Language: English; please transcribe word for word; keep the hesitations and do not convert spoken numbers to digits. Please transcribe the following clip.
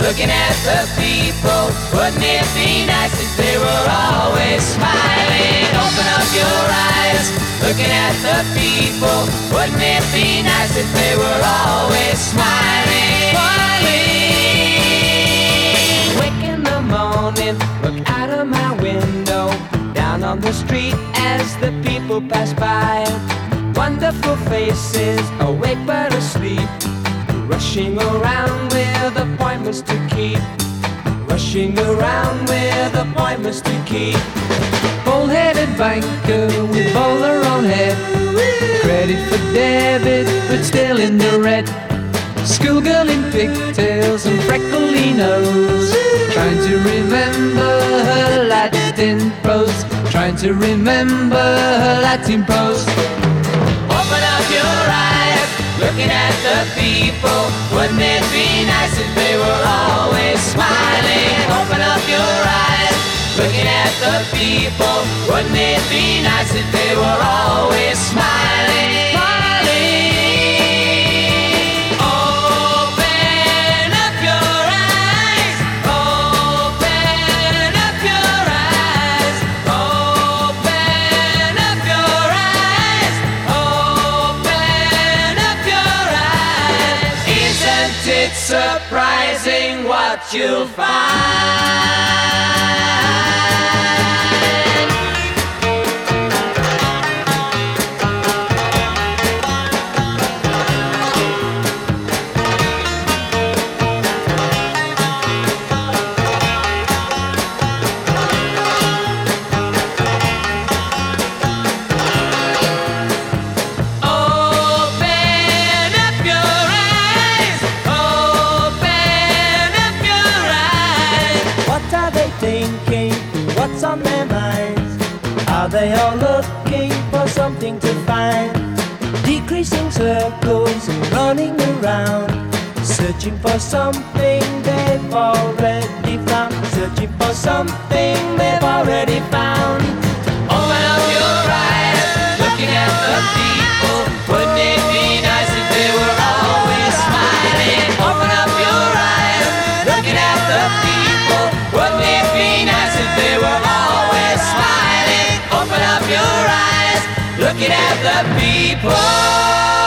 looking at the people. Wouldn't it be nice if they were always smiling? Open up your eyes, looking at the people. Wouldn't it be nice if they were always smiling? Smiling. Wake in the morning, look out of my window, down on the street as the people pass by. Wonderful faces, awake but asleep, rushing around with appointments to keep, rushing around with appointments to keep. Bull-headed banker with bowler on head, credit for debit but still in the red. Schoolgirl in pigtails and freckly nose, trying to remember her Latin prose, trying to remember her Latin prose. Open up your eyes, looking at the people. Wouldn't it be nice if they were always smiling? Open up your eyes, looking at the people. Wouldn't it be nice if they were always smiling? Smiling. Open up your eyes, open up your eyes, open up your eyes, open up your eyes. Isn't it surprising what you'll find? What's on their minds? Are they all looking for something to find? Decreasing circles and running around, searching for something they've already found, searching for something they've already found. Open up your eyes, looking at the people. Wouldn't it be nice if they were always smiling? Open up your eyes, looking at the people. Wouldn't it be nice if they were always smiling? Open up your eyes, looking at the people.